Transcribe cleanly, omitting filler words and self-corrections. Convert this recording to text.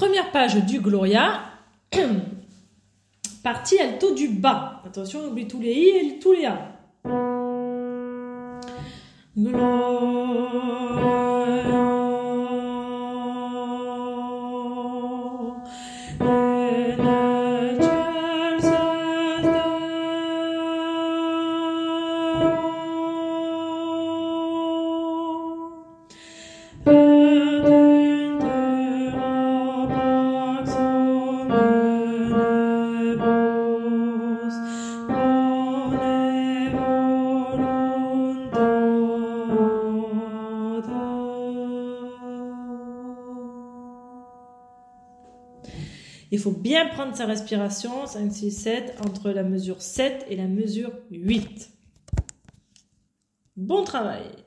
première page du Gloria, partie alto du bas. Attention, on oublie tous les I et tous les A. Il faut bien prendre sa respiration, 5, 6, 7, entre la mesure 7 et la mesure 8. Bon travail!